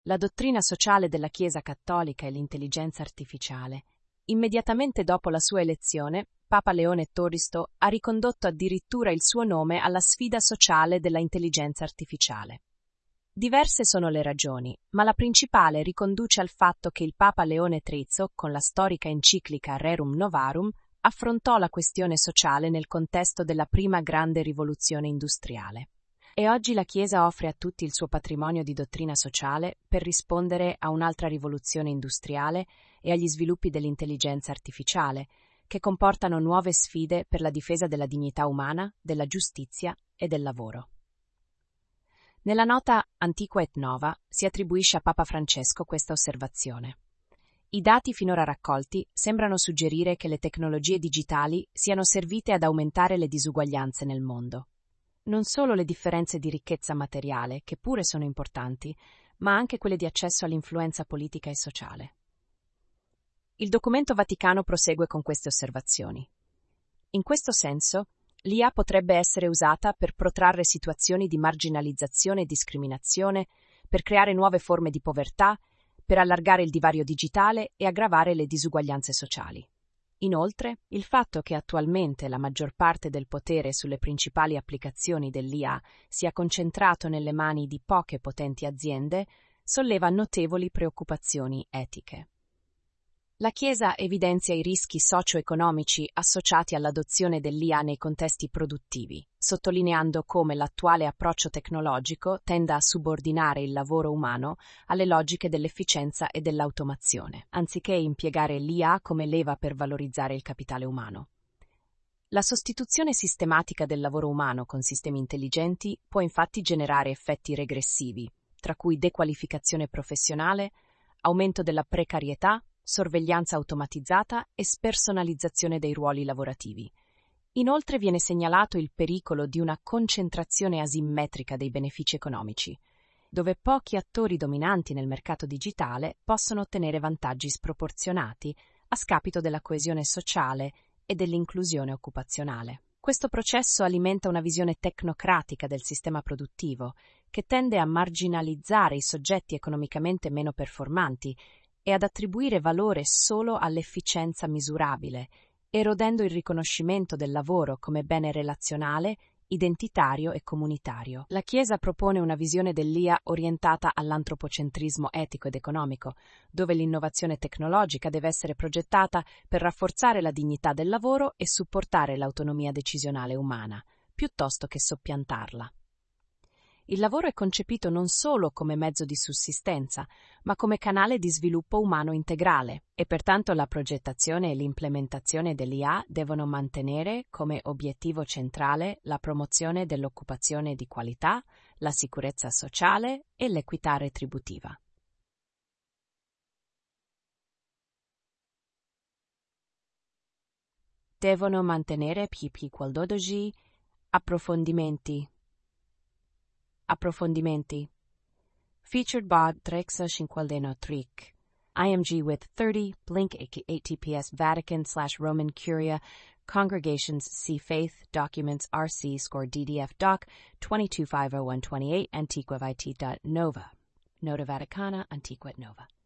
la dottrina sociale della Chiesa cattolica e l'intelligenza artificiale. Immediatamente dopo la sua elezione, Papa Leone XIII ha ricondotto addirittura il suo nome alla sfida sociale della intelligenza artificiale. Diverse sono le ragioni, ma la principale riconduce al fatto che il Papa Leone XIII, con la storica enciclica Rerum Novarum, affrontò la questione sociale nel contesto della prima grande rivoluzione industriale. E oggi la Chiesa offre a tutti il suo patrimonio di dottrina sociale per rispondere a un'altra rivoluzione industriale e agli sviluppi dell'intelligenza artificiale, che comportano nuove sfide per la difesa della dignità umana, della giustizia e del lavoro. Nella nota Antiqua et Nova si attribuisce a Papa Francesco questa osservazione. I dati finora raccolti sembrano suggerire che le tecnologie digitali siano servite ad aumentare le disuguaglianze nel mondo. Non solo le differenze di ricchezza materiale, che pure sono importanti, ma anche quelle di accesso all'influenza politica e sociale. Il documento Vaticano prosegue con queste osservazioni. In questo senso, l'IA potrebbe essere usata per protrarre situazioni di marginalizzazione e discriminazione, per creare nuove forme di povertà, per allargare il divario digitale e aggravare le disuguaglianze sociali. Inoltre, il fatto che attualmente la maggior parte del potere sulle principali applicazioni dell'IA sia concentrato nelle mani di poche potenti aziende solleva notevoli preoccupazioni etiche. La Chiesa evidenzia i rischi socio-economici associati all'adozione dell'IA nei contesti produttivi, sottolineando come l'attuale approccio tecnologico tenda a subordinare il lavoro umano alle logiche dell'efficienza e dell'automazione, anziché impiegare l'IA come leva per valorizzare il capitale umano. La sostituzione sistematica del lavoro umano con sistemi intelligenti può infatti generare effetti regressivi, tra cui dequalificazione professionale, aumento della precarietà, sorveglianza automatizzata e spersonalizzazione dei ruoli lavorativi. Inoltre viene segnalato il pericolo di una concentrazione asimmetrica dei benefici economici, dove pochi attori dominanti nel mercato digitale possono ottenere vantaggi sproporzionati a scapito della coesione sociale e dell'inclusione occupazionale. Questo processo alimenta una visione tecnocratica del sistema produttivo, che tende a marginalizzare i soggetti economicamente meno performanti e ad attribuire valore solo all'efficienza misurabile, erodendo il riconoscimento del lavoro come bene relazionale, identitario e comunitario. La Chiesa propone una visione dell'IA orientata all'antropocentrismo etico ed economico, dove l'innovazione tecnologica deve essere progettata per rafforzare la dignità del lavoro e supportare l'autonomia decisionale umana, piuttosto che soppiantarla. Il lavoro è concepito non solo come mezzo di sussistenza, ma come canale di sviluppo umano integrale, e pertanto la progettazione e l'implementazione dell'IA devono mantenere come obiettivo centrale la promozione dell'occupazione di qualità, la sicurezza sociale e l'equità retributiva. Devono mantenere PP14 approfondimenti. Featured bod 353. IMG with 30, Blink HTTPS Vatican/Roman Curia, Congregations See Faith, Documents RC score DDF Doc 2250128, Antiqua Vitae.Nova. Nota Vaticana, Antiqua et Nova.